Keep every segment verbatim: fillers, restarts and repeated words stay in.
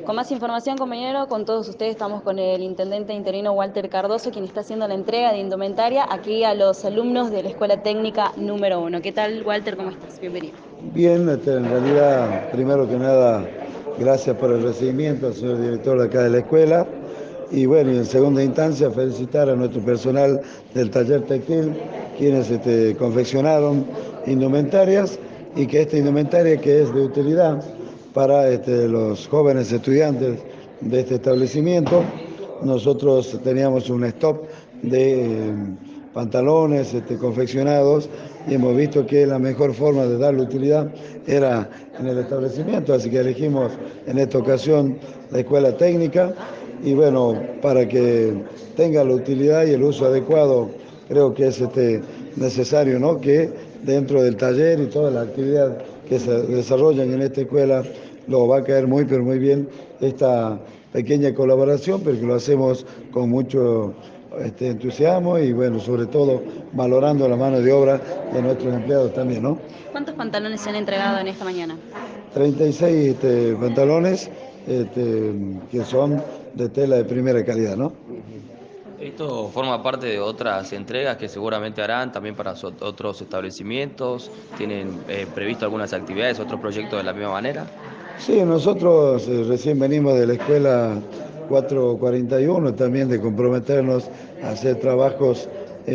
Con más información, compañero, con todos ustedes estamos con el intendente interino Walter Cardoso, quien está haciendo la entrega de indumentaria aquí a los alumnos de la Escuela Técnica número uno. ¿Qué tal, Walter? ¿Cómo estás? Bienvenido. Bien, este, en realidad, primero que nada, gracias por el recibimiento al señor director de acá de la escuela. Y bueno, y en segunda instancia, felicitar a nuestro personal del taller textil, quienes este, confeccionaron indumentarias y que esta indumentaria que es de utilidad para este, los jóvenes estudiantes de este establecimiento. Nosotros teníamos un stock de eh, pantalones este, confeccionados y hemos visto que la mejor forma de darle utilidad era en el establecimiento, así que elegimos en esta ocasión la escuela técnica y bueno, para que tenga la utilidad y el uso adecuado, creo que es este, necesario, ¿no?, que dentro del taller y toda la actividad que se desarrollan en esta escuela lo va a caer muy pero muy bien esta pequeña colaboración, pero que lo hacemos con mucho este, entusiasmo y bueno, sobre todo valorando la mano de obra de nuestros empleados también, ¿no? ¿Cuántos pantalones se han entregado en esta mañana? treinta y seis este, pantalones este, que son de tela de primera calidad, ¿no? Esto forma parte de otras entregas que seguramente harán también para so- otros establecimientos. ¿Tienen eh, previsto algunas actividades, otros proyectos de la misma manera? Sí, nosotros eh, recién venimos de la escuela cuatrocientos cuarenta y uno también de comprometernos a hacer trabajos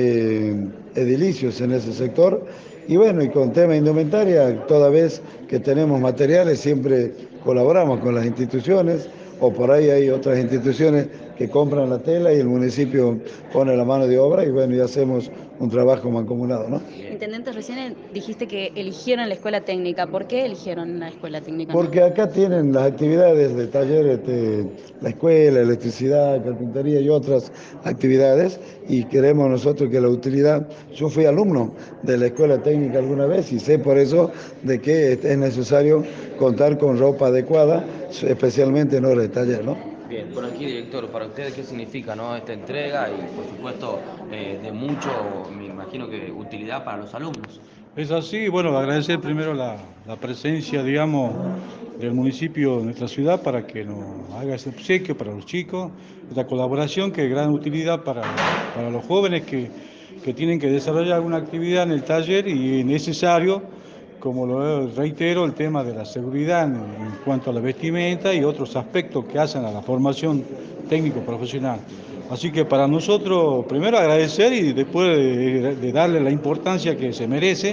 eh, edilicios en ese sector. Y bueno, y con tema indumentaria, toda vez que tenemos materiales, siempre colaboramos con las instituciones, o por ahí hay otras instituciones que compran la tela y el municipio pone la mano de obra y bueno, y hacemos un trabajo mancomunado, ¿no? Intendente, recién dijiste que eligieron la Escuela Técnica. ¿Por qué eligieron la Escuela Técnica Porque número uno? acá tienen las actividades de taller, este, la escuela, electricidad, carpintería y otras actividades, y queremos nosotros que la utilidad, yo fui alumno de la escuela técnica alguna vez y sé por eso de que es necesario contar con ropa adecuada, especialmente en horas de taller, ¿no? Bien, por aquí, director, para ustedes, ¿qué significa, no, esta entrega y, por supuesto, eh, de mucho, me imagino que utilidad para los alumnos? Es así, bueno, agradecer primero la, la presencia, digamos, del municipio de nuestra ciudad para que nos haga ese obsequio para los chicos, esta colaboración que es de gran utilidad para, para los jóvenes que, que tienen que desarrollar alguna actividad en el taller y es necesario, como lo reitero, el tema de la seguridad en, en cuanto a la vestimenta y otros aspectos que hacen a la formación técnico-profesional. Así que para nosotros, primero agradecer y después de, de darle la importancia que se merece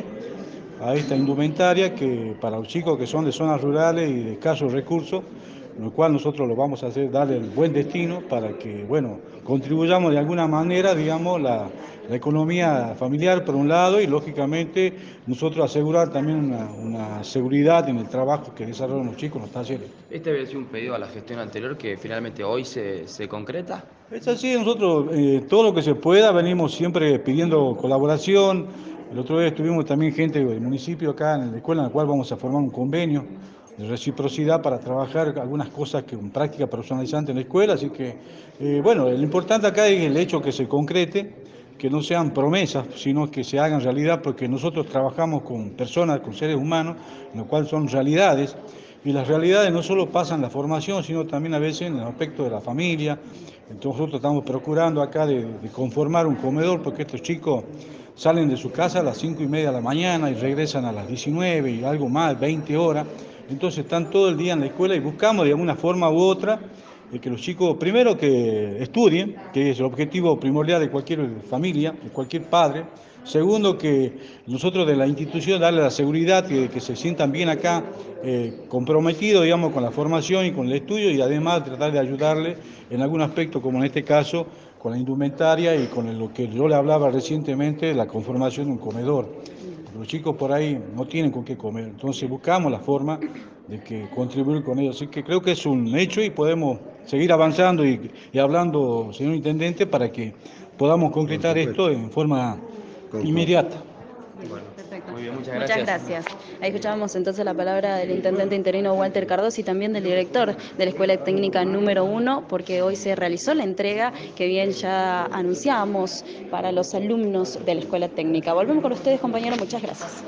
a esta indumentaria que para los chicos que son de zonas rurales y de escasos recursos, lo cual nosotros lo vamos a hacer, darle el buen destino para que, bueno, contribuyamos de alguna manera, digamos, la, la economía familiar por un lado y, lógicamente, nosotros asegurar también una, una seguridad en el trabajo que desarrollan los chicos en los talleres. Este había sido un pedido a la gestión anterior que finalmente hoy se, se concreta. Es así, nosotros eh, todo lo que se pueda venimos siempre pidiendo colaboración. El otro día estuvimos también gente del municipio acá en la escuela en la cual vamos a formar un convenio de reciprocidad para trabajar algunas cosas que en práctica personalizante en la escuela. Así que, eh, bueno, lo importante acá es el hecho que se concrete, que no sean promesas, sino que se hagan realidad, porque nosotros trabajamos con personas, con seres humanos, lo cual son realidades. Y las realidades no solo pasan la formación, sino también a veces en el aspecto de la familia. Entonces nosotros estamos procurando acá de, de conformar un comedor, porque estos chicos salen de su casa a las cinco y media de la mañana y regresan a las diecinueve y algo más, veinte horas. Entonces están todo el día en la escuela y buscamos de alguna forma u otra de que los chicos, primero que estudien, que es el objetivo primordial de cualquier familia, de cualquier padre. Segundo, que nosotros de la institución darle la seguridad, que, que se sientan bien acá, eh, comprometidos, digamos, con la formación y con el estudio, y además tratar de ayudarle en algún aspecto, como en este caso, con la indumentaria y con lo que yo le hablaba recientemente, la conformación de un comedor. Porque los chicos por ahí no tienen con qué comer, entonces buscamos la forma de que contribuir con ellos. Así que creo que es un hecho y podemos seguir avanzando y, y hablando, señor Intendente, para que podamos Por concretar esto supuesto. en forma Con- con- inmediata. Bueno, Perfecto. muy bien, muchas Muchas gracias. gracias. Ahí escuchábamos entonces la palabra del intendente interino Walter Cardoso y también del director de la Escuela Técnica número uno, porque hoy se realizó la entrega que bien ya anunciábamos para los alumnos de la Escuela Técnica. Volvemos con ustedes, compañeros. Muchas gracias.